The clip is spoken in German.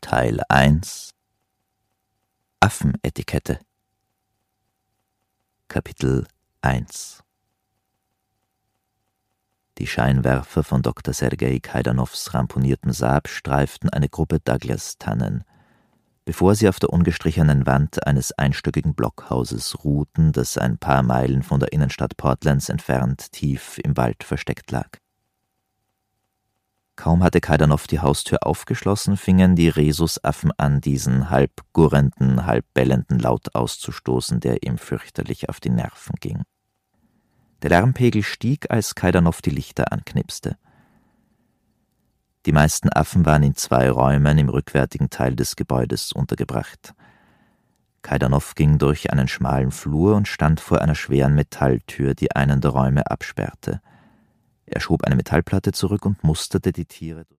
Teil 1 Affenetikette Kapitel 1 Die Scheinwerfer von Dr. Sergei Kaidanows ramponiertem Saab streiften eine Gruppe Douglas-Tannen, bevor sie auf der ungestrichenen Wand eines einstöckigen Blockhauses ruhten, das ein paar Meilen von der Innenstadt Portlands entfernt tief im Wald versteckt lag. Kaum hatte Kaidanow die Haustür aufgeschlossen, fingen die Rhesusaffen an, diesen halb gurrenden, halb bellenden Laut auszustoßen, der ihm fürchterlich auf die Nerven ging. Der Lärmpegel stieg, als Kaidanow die Lichter anknipste. Die meisten Affen waren in 2 Räumen im rückwärtigen Teil des Gebäudes untergebracht. Kaidanow ging durch einen schmalen Flur und stand vor einer schweren Metalltür, die einen der Räume absperrte. Er schob eine Metallplatte zurück und musterte die Tiere.